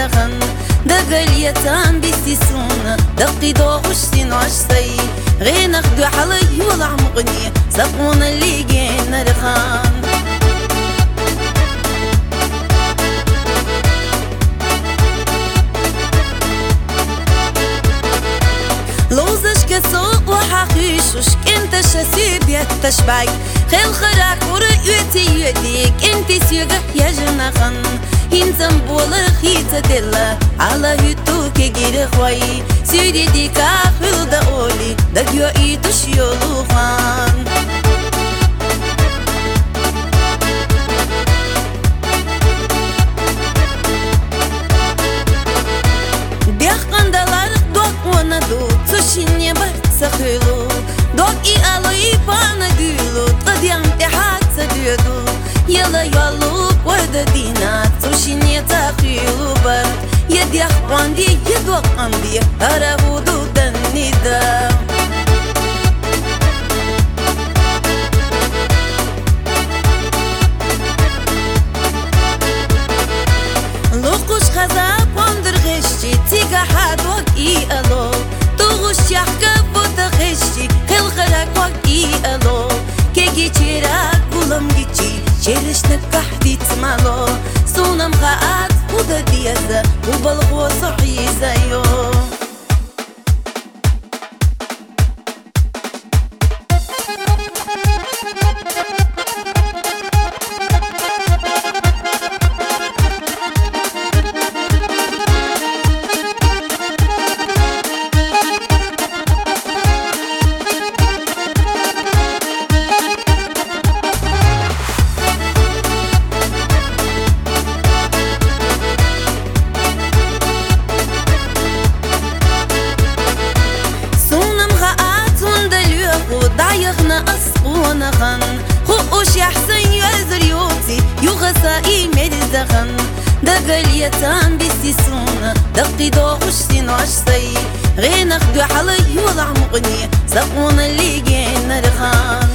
زغن دقليتان بيستيسون دقي دوغش سينوش سي غي نخدو حلي ولا عمقني سقون اللي جينا رخان لوزش كسوق وحقيشوش انت شسيب يتشبعك خيل خراك ورقيتي يديك انت سيغة يا جنخن هنزم بولر خيطة دلا على هيتوك جير خوي سيدي ديكا خيل دا اولي دقيو ايتوش يولو خان بيخان دلار دوك ونادو تشيني برتسخيلو دوك اي الوي بانا ديلو تقديم تحات سديدو يلا يالو ورد دينا تشيني تخيلو برد يدي اخوان دي يدوك عندي هرهو دود الندى لوقوش خزاب واندر غشتي تيجا حدوك اي الو تغش يحكب وتغشتي خل خراك وكي الو كيجي تيراك ولم جيتي شيرش نكحتي تسمالو سونم خاات ودا ديزا وبالغو صحي زيو ضايقنا أسقونا خن خوش يحسن يزر يوتي يغسائي مرزخن دقليتان بيستيسونا دقي دوغش سينوش سي غي نخدو حلي وضع مغني سقونا اللي جينا رخان